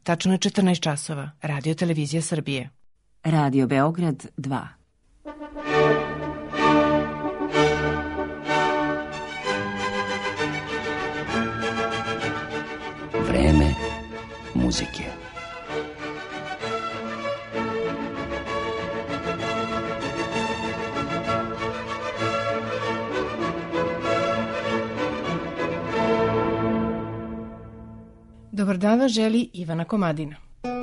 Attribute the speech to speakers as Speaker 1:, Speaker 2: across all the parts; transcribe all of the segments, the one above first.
Speaker 1: Tačno je 14 časova. Radio Televizija Srbije.
Speaker 2: Radio Beograd 2.
Speaker 3: Vreme muzike.
Speaker 1: Dobar dan vas želi Ivana Komadina.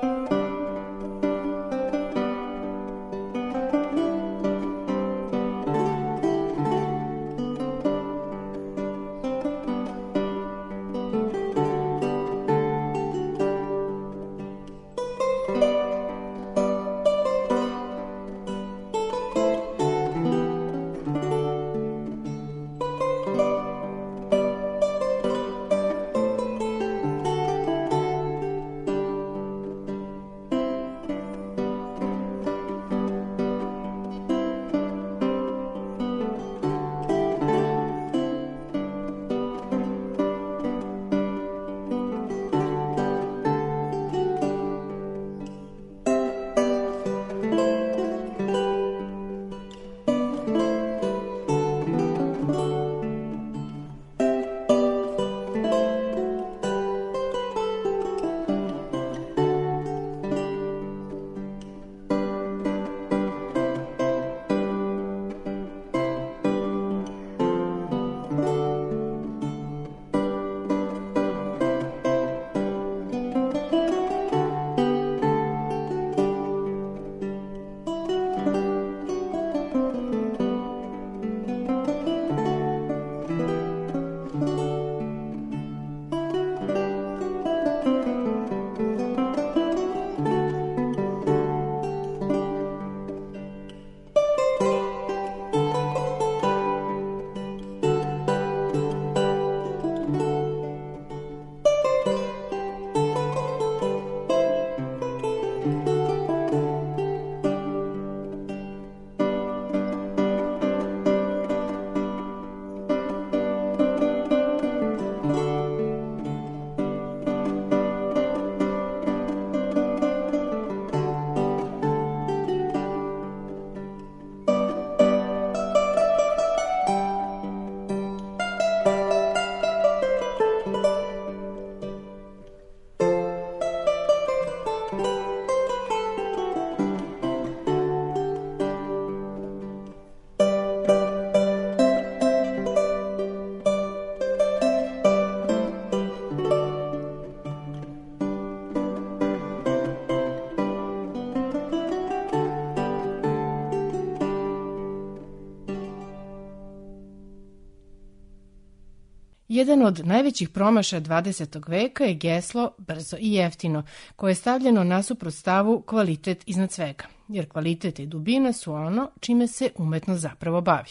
Speaker 1: Jedan od najvećih promašaja 20. veka je geslo brzo i jeftino, koje je stavljeno nasuprot stavu kvalitet iznad svega, jer kvalitet i dubina su ono čime se umetnost zapravo bavi.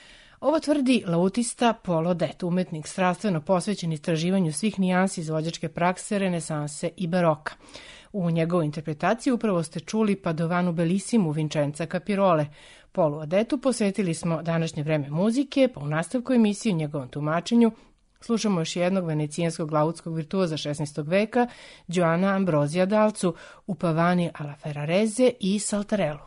Speaker 1: Ovo tvrdi lautista Paul Odette, umetnik strastveno posvećen istraživanju svih nijansi izvođačke prakse, renesanse i baroka. U njegovoj interpretaciji upravo ste čuli Padovanu Bellissimo Vincenza Capirole. Paulu Odettu posvetili smo današnje vreme muzike, pa u nastavku emisiji u njegovom tumačenju slušamo još jednog venecijanskog lautskog virtuoza 16. veka, Gioana Ambrosija Dalcu, u Pavani alla Ferrarese i Saltarellu.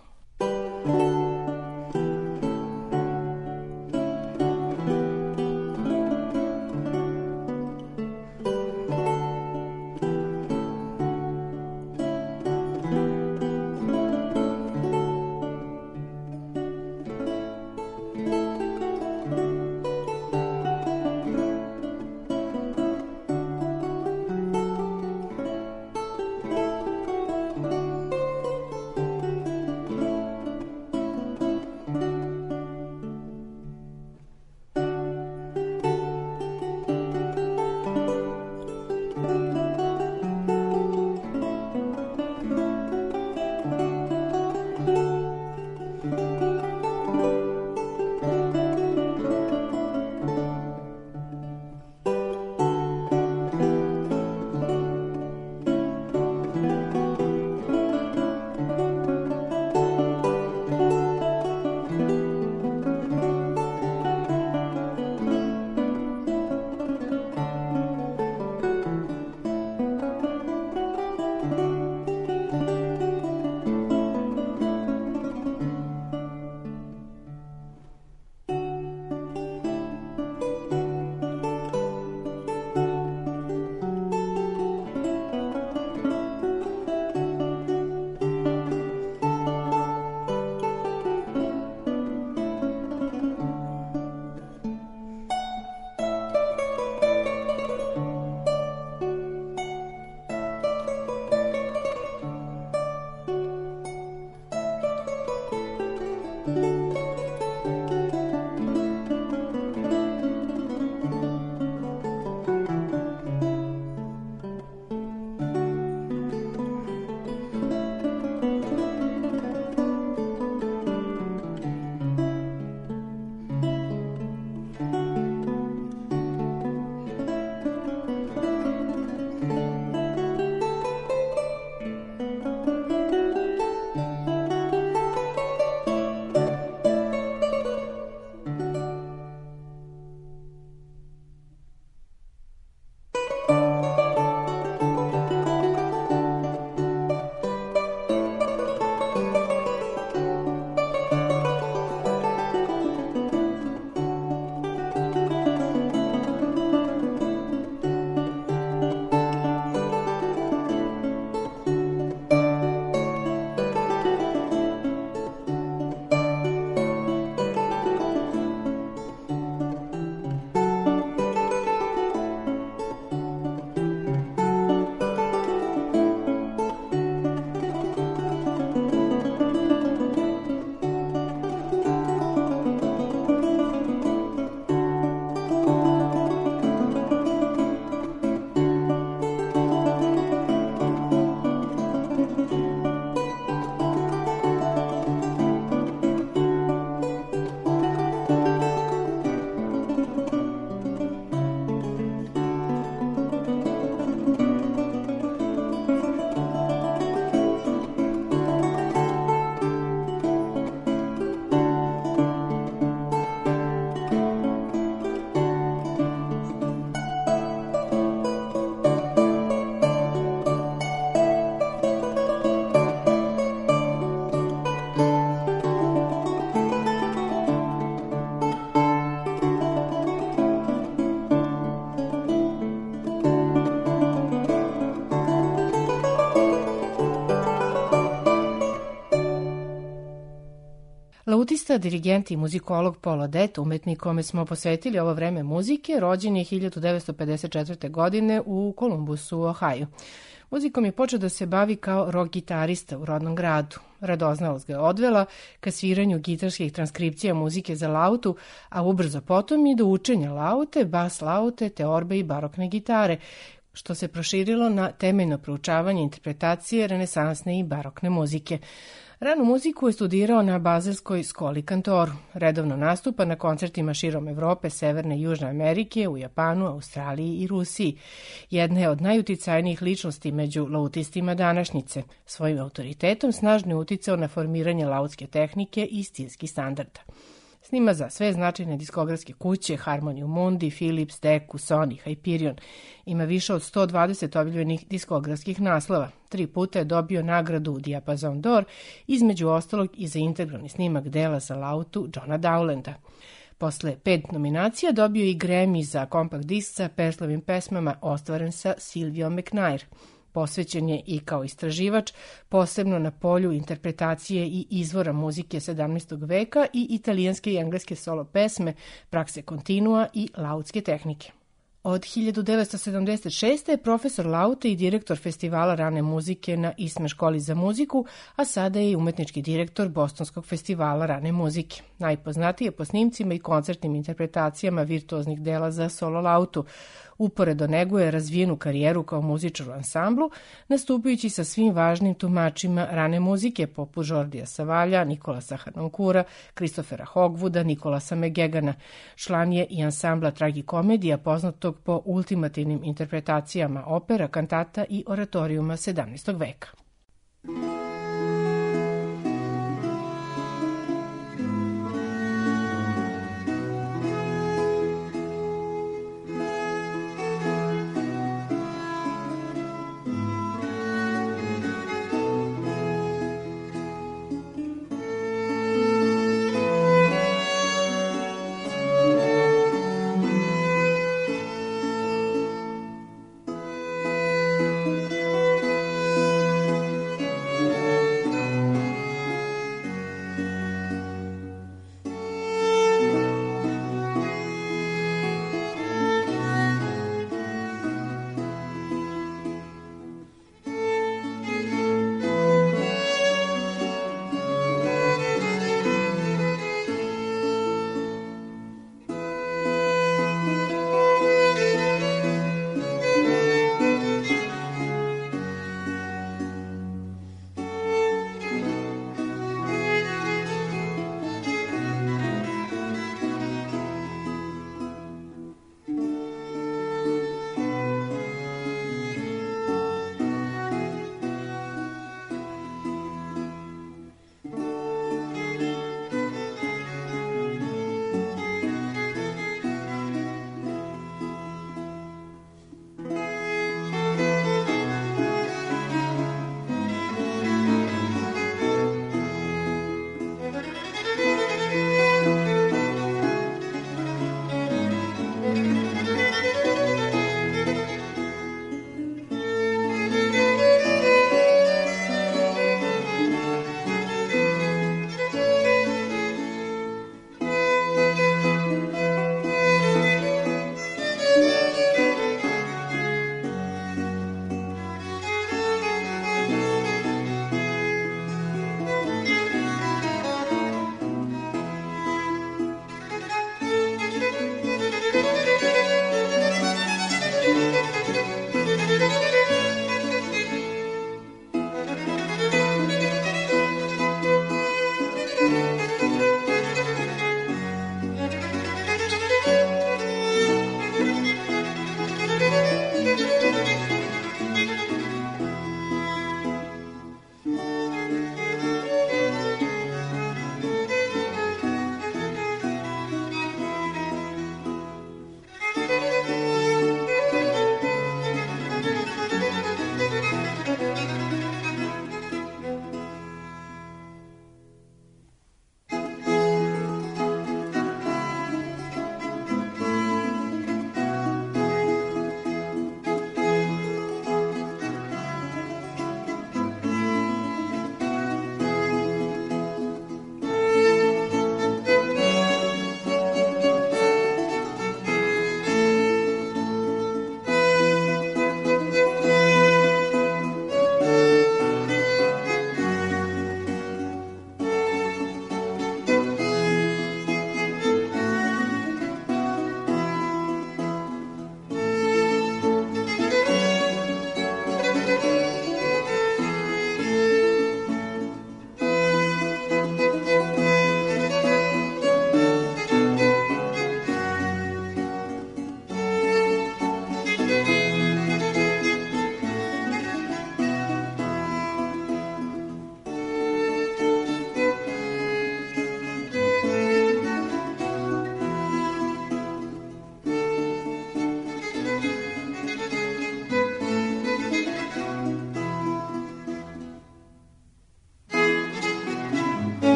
Speaker 1: Lautista, dirigent i muzikolog Paul Audet, umetnik kome smo posvetili ovo vreme muzike, rođen je 1954. godine u Kolumbusu, u Ohaju. Muzikom je počeo da se bavi kao rock gitarista u rodnom gradu. Radoznalost ga je odvela ka sviranju gitarskih transkripcija muzike za lautu, a ubrzo potom i do učenja laute, bas laute, teorbe i barokne gitare, što se proširilo na temeljno proučavanje interpretacije renesansne i barokne muzike. Ranu muziku je studirao na Bazelskoj skoli kantoru. Redovno nastupa na koncertima širom Evrope, Severne i Južne Amerike, u Japanu, Australiji i Rusiji. Jedna je od najuticajnijih ličnosti među lautistima današnjice. Svojim autoritetom snažno je uticao na formiranje lautske tehnike i stilskih standarda. Snima za sve značajne diskografske kuće, Harmonium Mundi, Philips, Decca, Sony, Hyperion. Ima više od 120 objavljenih diskografskih naslova. 3 puta je dobio nagradu Diapason d'Or, između ostalog i za integralni snimak dela za lautu Johna Dowlanda. Posle 5 nominacija dobio i Grammy za kompakt disk sa Perslovim pesmama ostvaren sa Sylviom McNair. Posvećen je i kao istraživač, posebno na polju interpretacije i izvora muzike 17. veka i italijanske i engleske solo pesme, prakse kontinua i lautske tehnike. Od 1976. je profesor laute i direktor festivala rane muzike na Eastman školi za muziku, a sada je i umetnički direktor Bostonskog festivala rane muzike. Najpoznatiji je po snimcima i koncertnim interpretacijama virtuoznih dela za solo lautu. Uporedo neguje razvijenu karijeru kao muzičar u ansamblu, nastupajući sa svim važnim tumačima rane muzike poput Jordija Savalja, Nikolasa Harnonkura, Christophera Hogwooda, Nikolasa Megegana. Član je i ansambla tragikomedija poznatog po ultimativnim interpretacijama opera, kantata i oratorijuma 17. veka.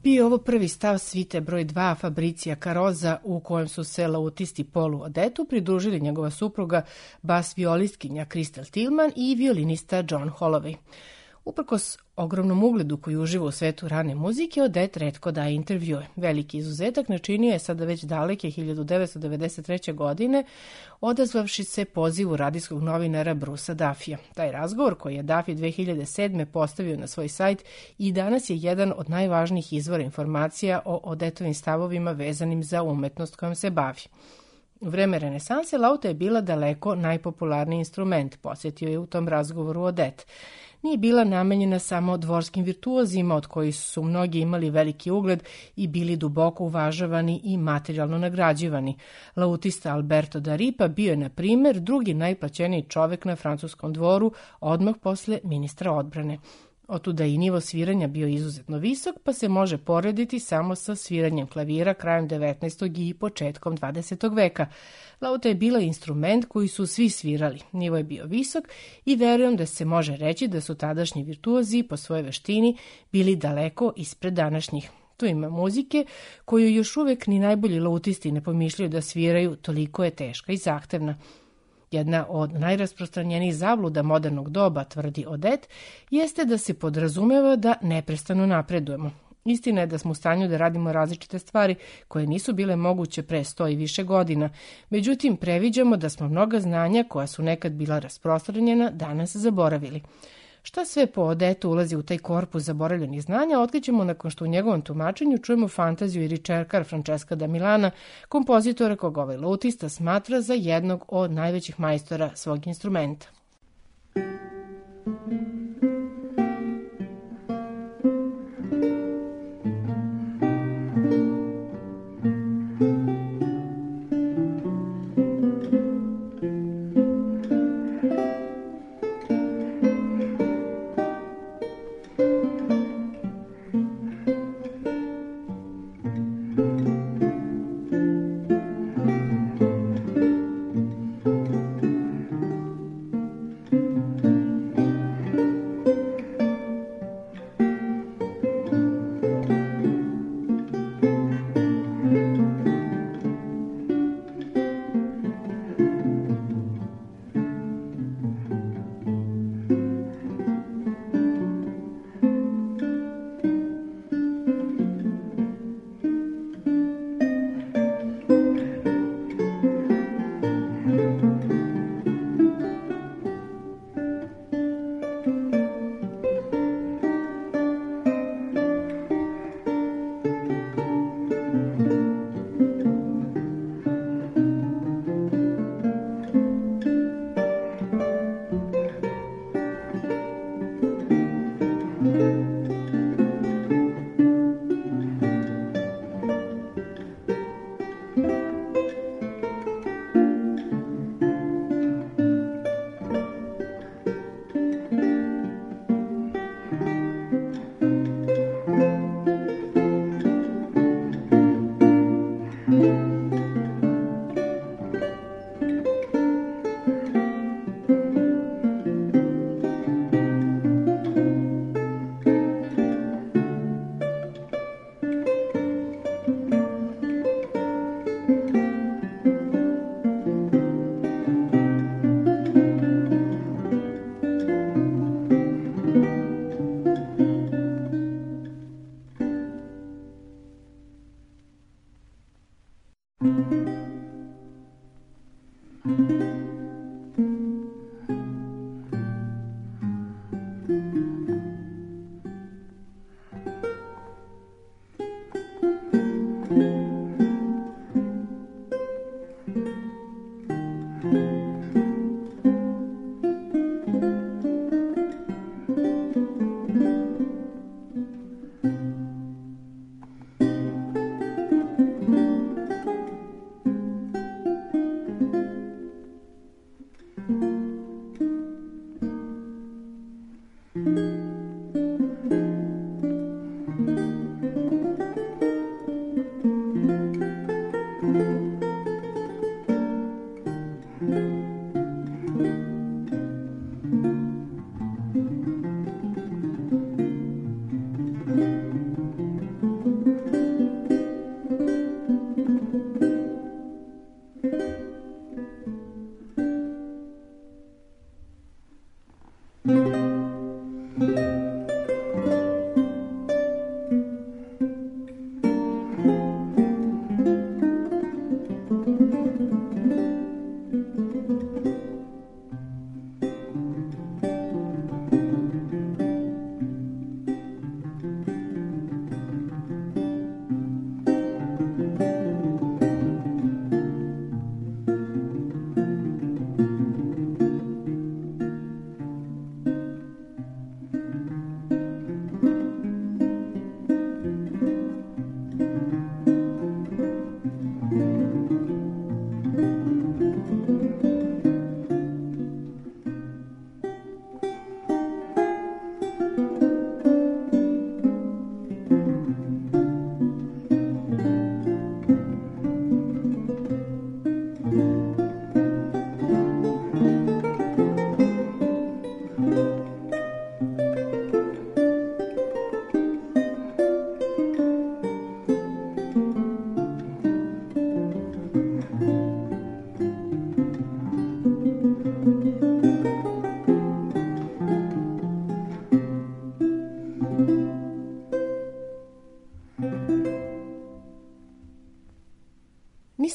Speaker 1: Bio je ovo prvi stav svite broj 2 Fabricija Caroza u kojem su se lautisti Paulu Odetu pridružili njegova supruga bas violistkinja Crystal Tillman i violinista John Holloway. Uprkos ogromnom ugledu koji uživa u svetu rane muzike, Odette retko daje intervjue. Veliki izuzetak načinio je sada već daleke 1993. godine, odazvavši se pozivu radijskog novinara Brucea Duffya. Taj razgovor koji je Duffy 2007. postavio na svoj sajt i danas je jedan od najvažnijih izvora informacija o Odettovim stavovima vezanim za umetnost kojom se bavi. U vreme renesanse lauta je bila daleko najpopularniji instrument, podsjetio je u tom razgovoru Odette. Nije bila namenjena samo dvorskim virtuozima, od kojih su mnogi imali veliki ugled i bili duboko uvažavani i materijalno nagrađivani. Lautista Alberto da Ripa bio je, na primjer, drugi najplaćeniji čovek na francuskom dvoru, odmah posle ministra odbrane. Otuda i nivo sviranja bio izuzetno visok, pa se može porediti samo sa sviranjem klavira krajem 19. i početkom 20. veka. Lauta je bila instrument koji su svi svirali, nivo je bio visok i verujem da se može reći da su tadašnji virtuozi po svojoj veštini bili daleko ispred današnjih. Tu ima muzike koju još uvek ni najbolji lautisti ne pomišljaju da sviraju, toliko je teška i zahtevna. Jedna od najrasprostranjenijih zabluda modernog doba, tvrdi Odette, jeste da se podrazumeva da neprestano napredujemo. Istina je da smo u stanju da radimo različite stvari koje nisu bile moguće pre 100 i više godina. Međutim, previđamo da smo mnoga znanja koja su nekad bila rasprostranjena danas zaboravili. Šta sve po Odettu ulazi u taj korpus zaboravljenih znanja, otkrićemo nakon što u njegovom tumačenju čujemo fantaziju i ricerkar Francesca da Milana, kompozitora koga ovaj lautista smatra za jednog od najvećih majstora svog instrumenta.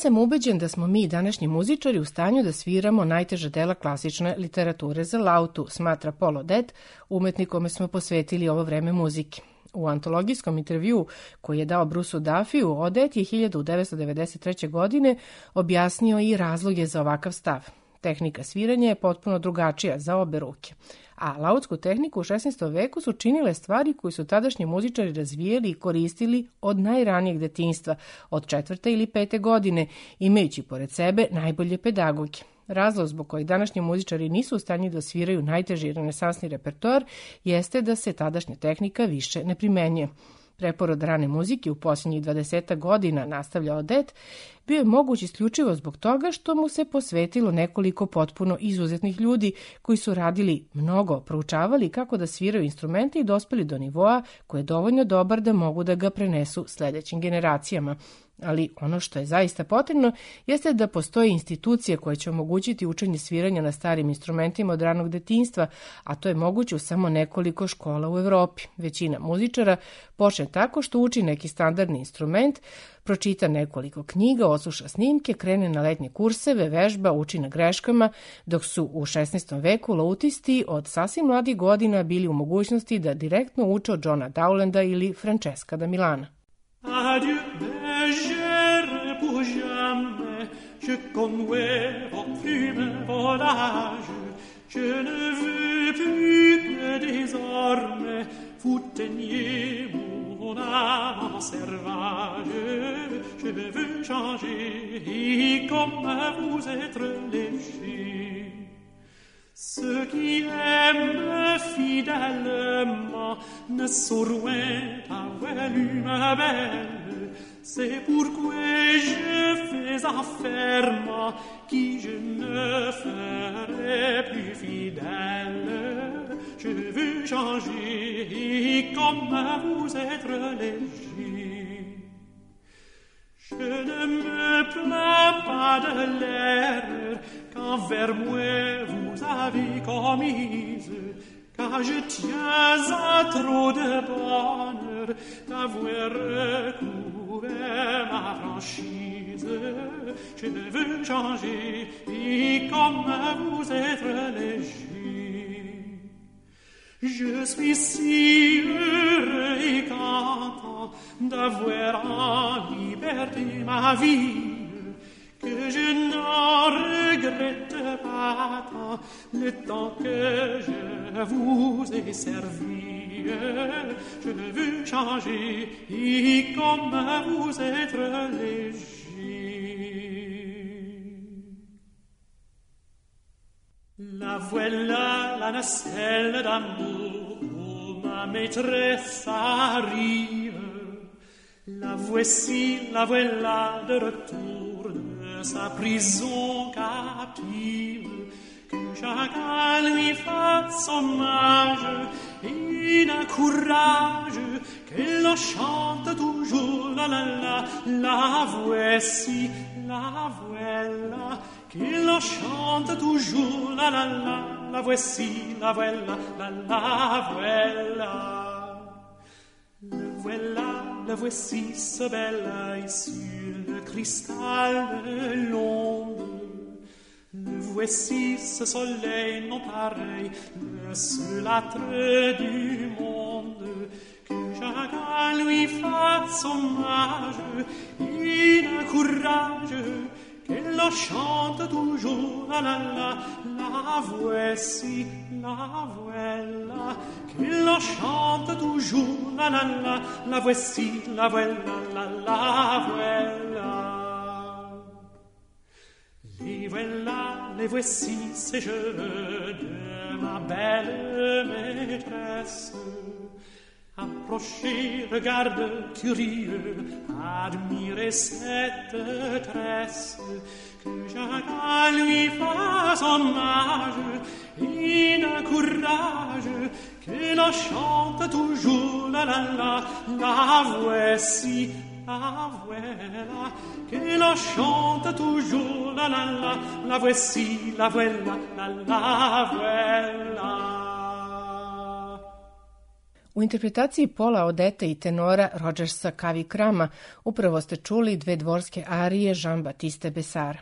Speaker 1: sam ubeđen da smo mi današnji muzičari u stanju da sviramo najteža dela klasične literature za lautu, smatra Paul Odette, umetnik kome smo posvetili ovo vreme muzike. U antologijskom intervjuu koji je dao Bruceu Duffyu, Odette je 1993. godine objasnio i razloge za ovakav stav. Tehnika sviranja je potpuno drugačija za obe ruke, a lautsku tehniku u 16. veku su činile stvari koje su tadašnji muzičari razvijeli i koristili od najranijeg detinjstva, od 4. ili 5. godine, imajući pored sebe najbolje pedagoge. Razlog zbog kojeg današnji muzičari nisu u stanju da sviraju najteži renesansni repertoar jeste da se tadašnja tehnika više ne primenjuje. Preporod rane muzike u posljednjih 20 godina, nastavlja Odette, bio je moguć isključivo zbog toga što mu se posvetilo nekoliko potpuno izuzetnih ljudi koji su radili mnogo, proučavali kako da sviraju instrumente i dospeli do nivoa koji je dovoljno dobar da mogu da ga prenesu sledećim generacijama. Ali ono što je zaista potrebno jeste da postoje institucije koje će omogućiti učenje sviranja na starim instrumentima od ranog detinjstva, a to je moguće u samo nekoliko škola u Evropi. Većina muzičara počne tako što uči neki standardni instrument, pročita nekoliko knjiga, odsluša snimke, krene na letnje kurseve, vežba, uči na greškama, dok su u 16. veku lautisti od sasvim mladih godina bili u mogućnosti da direktno uče od Johna Dowlanda ili Francesca da Milana.
Speaker 4: Adieu, bergère, pour jamais, je conduis vos plumes volages. Je ne veux plus que désormais vous teniez mon âme sauvage. Je veux changer et comme vous être léger. Ceux qui aiment fidèlement ne sauront avoir l'humain belle. C'est pourquoi je fais affairement qui je ne ferai plus fidèle. Je veux changer et comme vous être léger. Je ne me plains pas de l'erreur qu'envers moi vous avez commise, car je tiens à trop de bonheur d'avoir recouvert ma franchise. Je veux changer et comme vous être léger. Je suis si heureux et content d'avoir en liberté ma vie que je n'en regrette pas tant le temps que je vous ai servi. Je veux changer et comme vous être léger. La voilà la nacelle d'amour, oh, ma maîtresse arrive. La voici, la voilà de retour de sa prison captive. Que chacun lui fasse hommage et d'un courage, que l'on chante toujours la la la. La voici, la voilà, que l'on chante toujours la la la. La voici, la voilà, la voilà. Le voici ce bel œil sur le cristal de l'onde. Le voici ce soleil non pareil, le seul être du monde. Que chacun lui fasse hommage et d'un courage, que l'on chante toujours la la la. La voici, la voilà, que l'on chante toujours la la la. La voici, la voilà, la voilà. Les voici ces cheveux de ma belle maîtresse. Approchez, regarde, curieux, admirez cette tresse. Que chacun lui fasse hommage et d'un courage, que l'on chante toujours la la la. La voici, la voilà, que l'on chante toujours la la la. La voici, la voilà, la voilà.
Speaker 1: U interpretaciji Paula Odeta i tenora Rogersa Cavikrama upravo ste čuli dve dvorske arije Jean-Baptiste Bessara.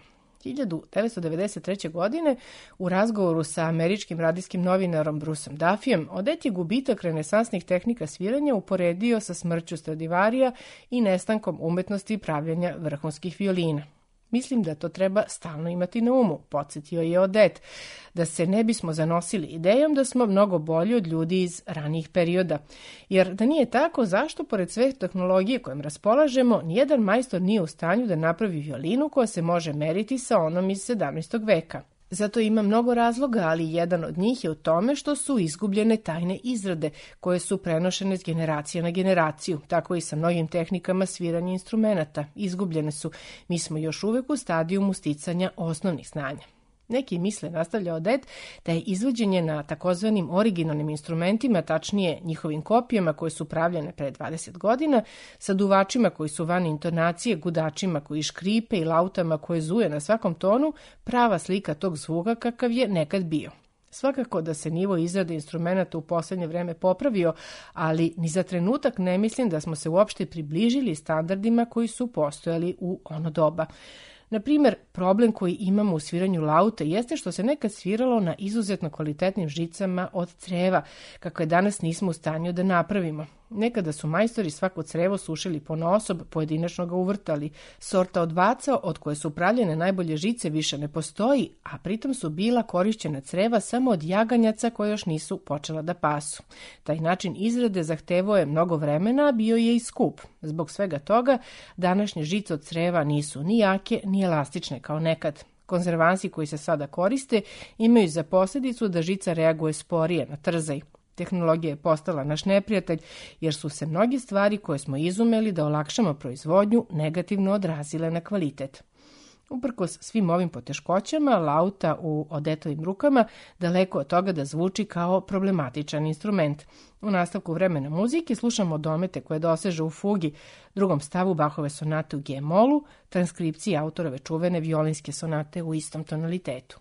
Speaker 1: 1993. godine u razgovoru sa američkim radijskim novinarom Bruceom Duffyem, Odet je gubitak renesansnih tehnika sviranja uporedio sa smrću Stradivarija i nestankom umetnosti pravljanja vrhunskih violina. Mislim da to treba stalno imati na umu, podsjetio je Odet, da se ne bismo zanosili idejom da smo mnogo bolji od ljudi iz ranijih perioda. Jer da nije tako, zašto pored sve tehnologije kojom raspolažemo, nijedan majstor nije u stanju da napravi violinu koja se može meriti sa onom iz 17. veka. Zato ima mnogo razloga, ali jedan od njih je u tome što su izgubljene tajne izrade koje su prenošene s generacije na generaciju, tako i sa mnogim tehnikama sviranja instrumenata. Izgubljene su, mi smo još uvek u stadijumu sticanja osnovnih znanja. Neki misle, nastavlja Odet, da je izvođenje na takozvanim originalnim instrumentima, tačnije njihovim kopijama koje su pravljene pre 20 godina, sa duvačima koji su van intonacije, gudačima koji škripe i lautama koje zuje na svakom tonu, prava slika tog zvuka kakav je nekad bio. Svakako da se nivo izrade instrumenta u poslednje vreme popravio, ali ni za trenutak ne mislim da smo se uopšte približili standardima koji su postojali u ono doba. Na primjer, problem koji imamo u sviranju laute jeste što se nekad sviralo na izuzetno kvalitetnim žicama od creva, kako je danas nismo u stanju da napravimo. Nekada su majstori svako crevo sušili ponaosob, pojedinačno ga uvrtali. Sorta od vaca od koje su pravljene najbolje žice više ne postoji, a pritom su bila korišćena creva samo od jaganjaca koje još nisu počela da pasu. Taj način izrade zahtevao je mnogo vremena, a bio je i skup. Zbog svega toga, današnje žice od creva nisu ni jake, ni elastične kao nekad. Konzervansi koji se sada koriste imaju za posljedicu da žica reaguje sporije na trzaj. Tehnologija je postala naš neprijatelj jer su se mnoge stvari koje smo izumeli da olakšamo proizvodnju negativno odrazile na kvalitet. Uprkos svim ovim poteškoćama, lauta u Odetovim rukama daleko od toga da zvuči kao problematičan instrument. U nastavku vremena muzike slušamo domete koje doseže u fugi, drugom stavu Bachove sonate u G-molu, transkripciji autorove čuvene violinske sonate u istom tonalitetu.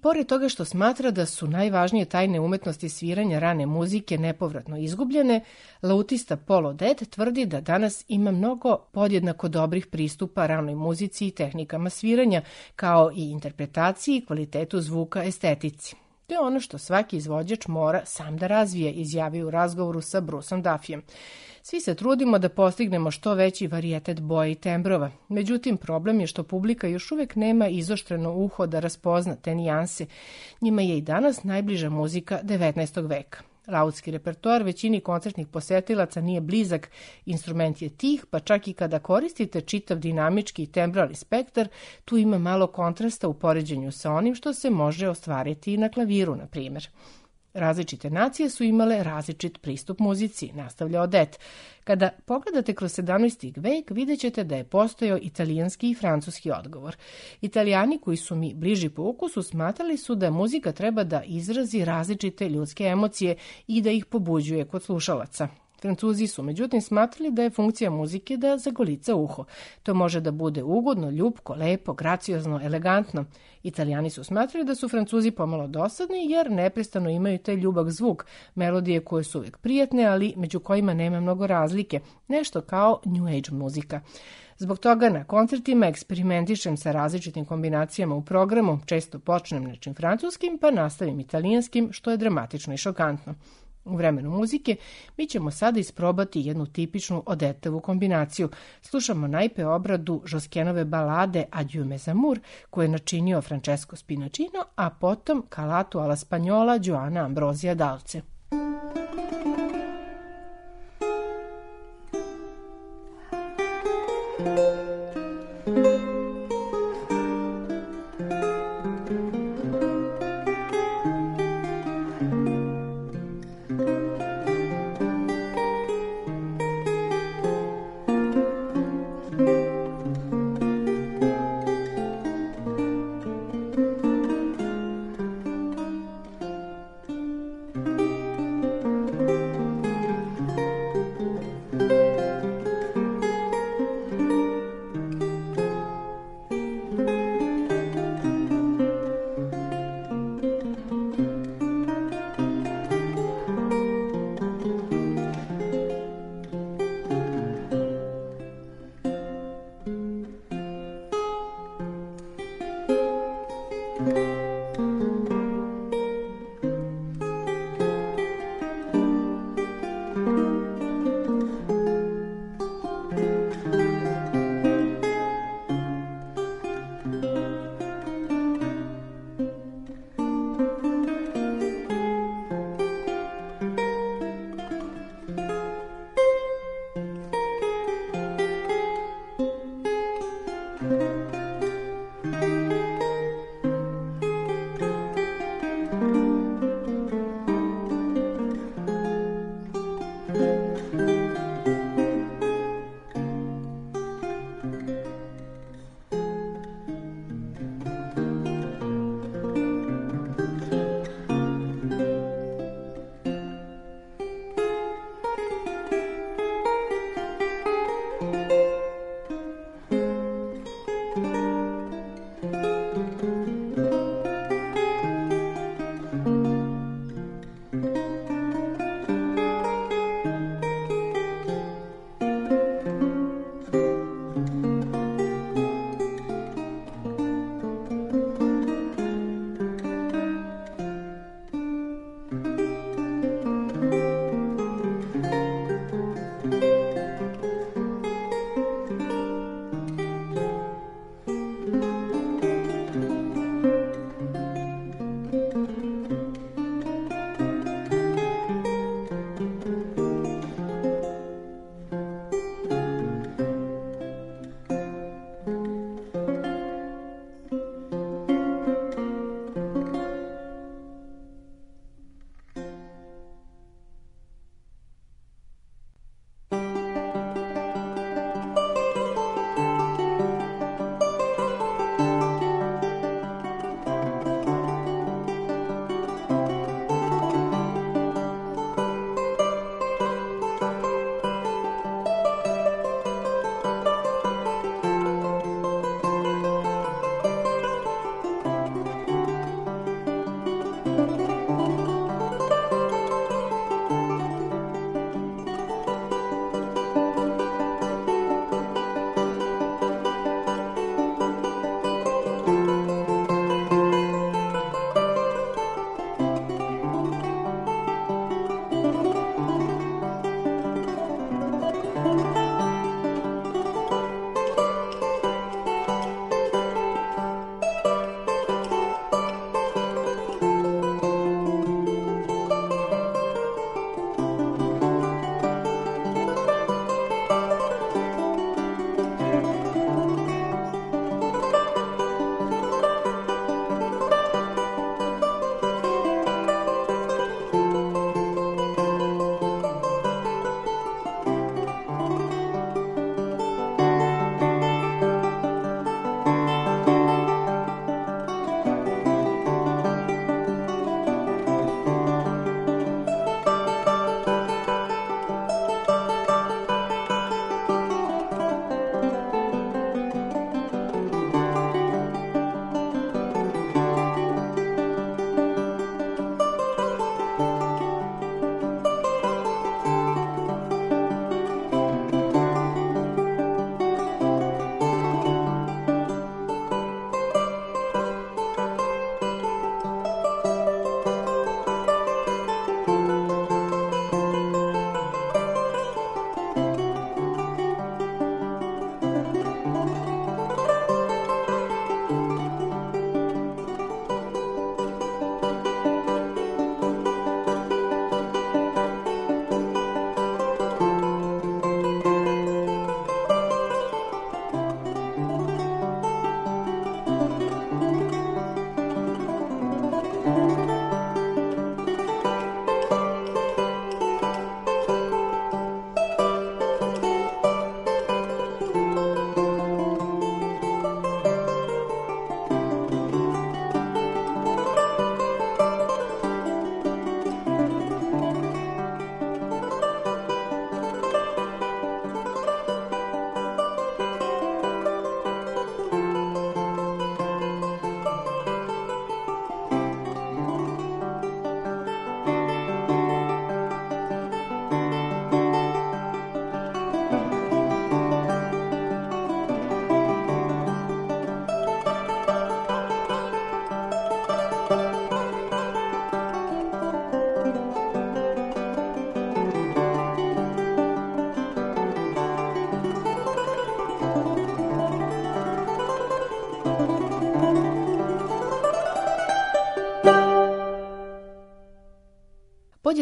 Speaker 1: pored toga što smatra da su najvažnije tajne umetnosti sviranja rane muzike nepovratno izgubljene, lautista Paul Odette tvrdi da danas ima mnogo podjednako dobrih pristupa ranoj muzici i tehnikama sviranja, kao i interpretaciji, kvalitetu zvuka, estetici. To je ono što svaki izvođač mora sam da razvije, izjavio u razgovoru sa Bruceom Duffyem. Svi se trudimo da postignemo što veći varijetet boje i tembrova. Međutim, problem je što publika još uvek nema izoštreno uho da raspozna te nijanse. Njima je i danas najbliža muzika 19. veka. Lautski repertoar većini koncertnih posetilaca nije blizak, instrument je tih, pa čak i kada koristite čitav dinamički i tembralni spektar, tu ima malo kontrasta u poređenju sa onim što se može ostvariti i na klaviru, na primjer. Različite nacije su imale različit pristup muzici, nastavlja Odette. Kada pogledate kroz 17. vek, vidjet ćete da je postojao italijanski i francuski odgovor. Italijani, koji su mi bliži po ukusu, smatrali su da muzika treba da izrazi različite ljudske emocije i da ih pobuđuje kod slušalaca. Francuzi su međutim smatrali da je funkcija muzike da zagolica uho. To može da bude ugodno, ljubko, lepo, graciozno, elegantno. Italijani su smatrali da su Francuzi pomalo dosadni jer neprestano imaju taj ljubak zvuk, melodije koje su uvijek prijatne, ali među kojima nema mnogo razlike, nešto kao New Age muzika. Zbog toga na koncertima eksperimentišem sa različitim kombinacijama u programu, često počnem nečim francuskim pa nastavim italijanskim, što je dramatično i šokantno. U vremenu muzike mi ćemo sada isprobati jednu tipičnu Odettevu kombinaciju. Slušamo najpre obradu Josquinove balade Adieu mes amours, koju je načinio Francesco Spinacino, a potom Calatu alla Spagnola Joana Ambrosija Dalce.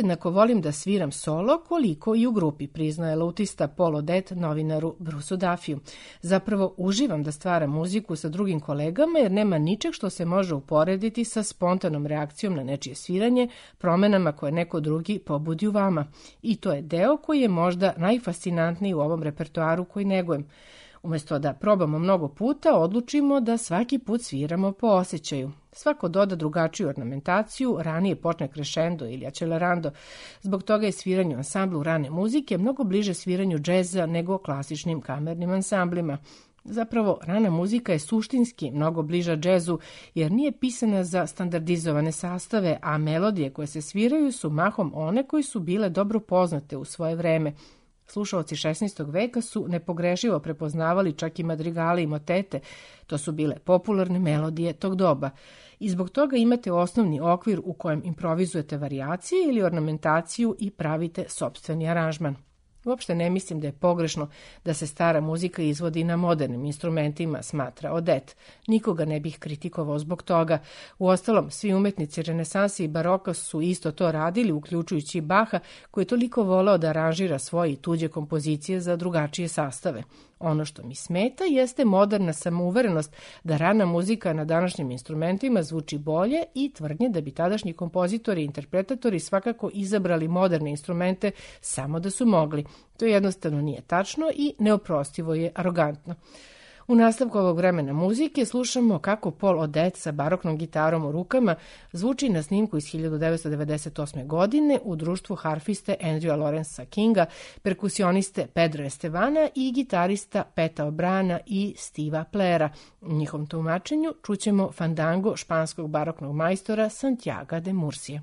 Speaker 1: podjednako volim da sviram solo koliko i u grupi, priznaje lautista Paul Odette novinaru Bruceu Duffiju. Zapravo uživam da stvaram muziku sa drugim kolegama jer nema ničeg što se može uporediti sa spontanom reakcijom na nečije sviranje, promenama koje neko drugi pobudi u vama. I to je deo koji je možda najfascinantniji u ovom repertoaru koji negujem. Umjesto da probamo mnogo puta, odlučimo da svaki put sviramo po osjećaju. Svako doda drugačiju ornamentaciju, ranije počne crescendo ili accelerando. Zbog toga je sviranje u ansamblu rane muzike mnogo bliže sviranju džeza nego klasičnim kamernim ansamblima. Zapravo, rana muzika je suštinski mnogo bliža džezu jer nije pisana za standardizovane sastave, a melodije koje se sviraju su mahom one koje su bile dobro poznate u svoje vreme. Slušaoci 16. veka su nepogrešivo prepoznavali čak i madrigale i motete. To su bile popularne melodije tog doba. I zbog toga imate osnovni okvir u kojem improvizujete varijacije ili ornamentaciju i pravite sopstveni aranžman. Uopšte ne mislim da je pogrešno da se stara muzika izvodi na modernim instrumentima, smatra Odette. Nikoga ne bih kritikovao zbog toga. Uostalom, svi umetnici renesanse i baroka su isto to radili, uključujući Baha, koji je toliko voleo da aranžira svoje i tuđe kompozicije za drugačije sastave. Ono što mi smeta jeste moderna samouverenost da rana muzika na današnjim instrumentima zvuči bolje i tvrdnje da bi tadašnji kompozitori i interpretatori svakako izabrali moderne instrumente samo da su mogli. To jednostavno nije tačno i neoprostivo je arogantno. U nastavku ovog vremena muzike slušamo kako Paul Odette sa baroknom gitarom u rukama zvuči na snimku iz 1998. godine u društvu harfiste Andrewa Lawrencea Kinga, perkusioniste Pedro Estevana i gitarista Peta O'Briena i Steva Plera. U njihovom tumačenju čućemo fandango španskog baroknog majstora Santiaga de Murcia.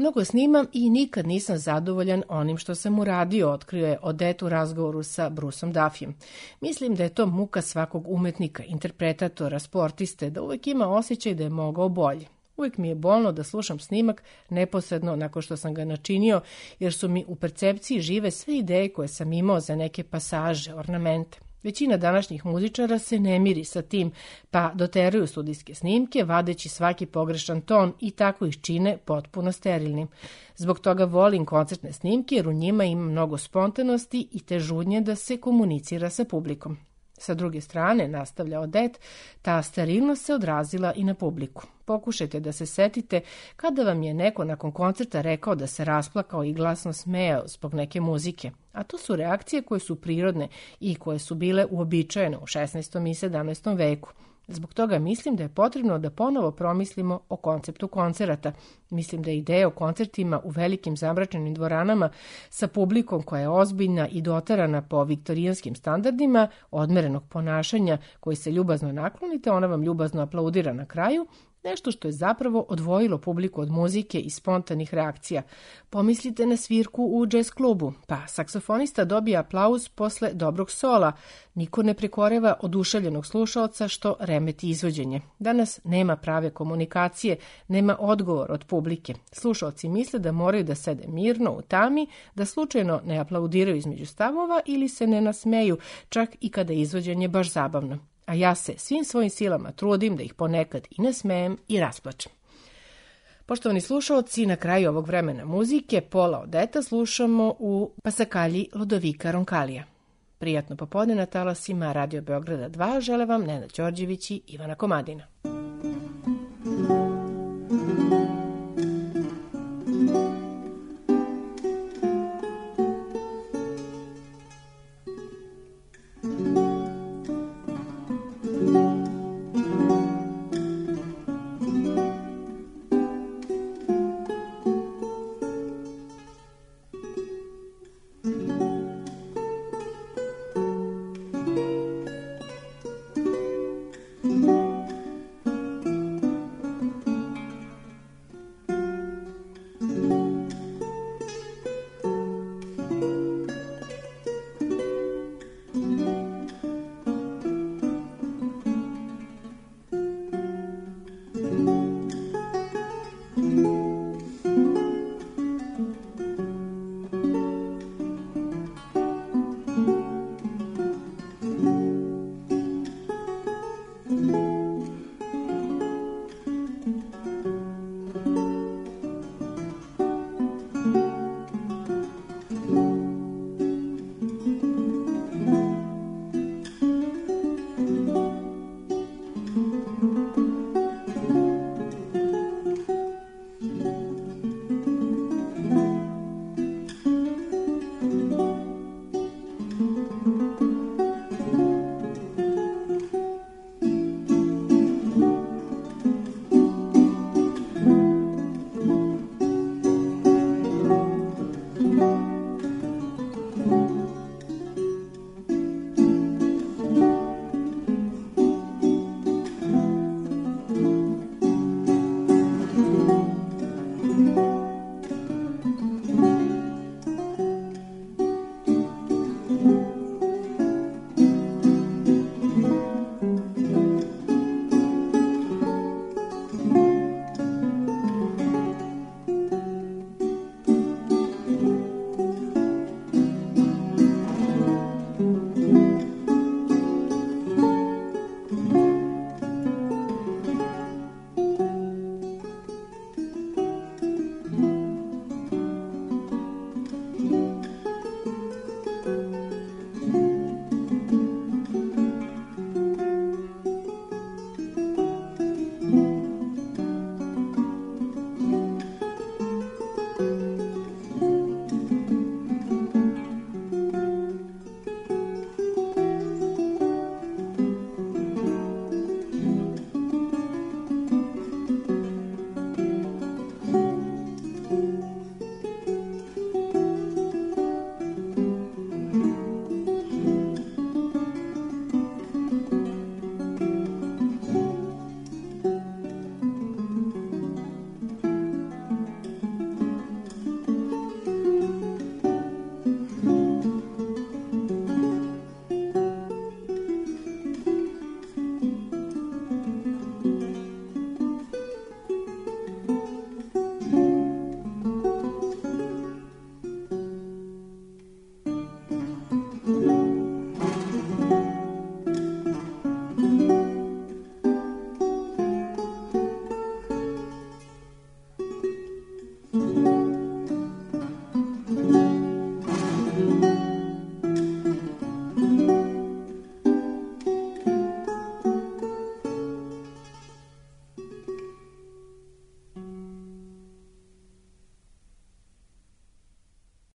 Speaker 1: Mnogo snimam i nikad nisam zadovoljan onim što sam uradio, otkrio je Odette u razgovoru sa Bruceom Duffyem. Mislim da je to muka svakog umetnika, interpretatora, sportiste, da uvek ima osjećaj da je mogao bolje. Uvijek mi je bolno da slušam snimak neposredno nakon što sam ga načinio, jer su mi u percepciji žive sve ideje koje sam imao za neke pasaže, ornamente. Većina današnjih muzičara se ne miri sa tim, pa doteruju studijske snimke, vadeći svaki pogrešan ton i tako ih čine potpuno sterilnim. Zbog toga volim koncertne snimke, jer u njima ima mnogo spontanosti i te žudnje da se komunicira sa publikom. Sa druge strane, nastavlja Odette, ta sterilnost se odrazila i na publiku. Pokušajte da se setite kada vam je neko nakon koncerta rekao da se rasplakao i glasno smejao zbog neke muzike. A to su reakcije koje su prirodne i koje su bile uobičajene u 16. i 17. veku. Zbog toga mislim da je potrebno da ponovo promislimo o konceptu koncerata. Mislim da je ideja o koncertima u velikim zamračenim dvoranama sa publikom koja je ozbiljna i dotarana po viktorijanskim standardima, odmerenog ponašanja koji se ljubazno naklonite, ona vam ljubazno aplaudira na kraju, nešto što je zapravo odvojilo publiku od muzike i spontanih reakcija. Pomislite na svirku u džez klubu, pa saksofonista dobije aplauz posle dobrog sola. Niko ne prekoreva oduševljenog slušaoca što remeti izvođenje. Danas nema prave komunikacije, nema odgovor od publike. Slušaoci misle da moraju da sede mirno u tami, da slučajno ne aplaudiraju između stavova ili se ne nasmeju, čak i kada je izvođenje baš zabavno. A ja se svim svojim silama trudim da ih ponekad i nasmejem i rasplačem. Poštovani slušaoci, na kraju ovog vremena muzike Paula Odetta slušamo u Pasakalji Lodovika Roncalija. Prijatno popodne na talasima Radio Beograda 2 žele vam Nenad Đorđević i Ivana Komadina.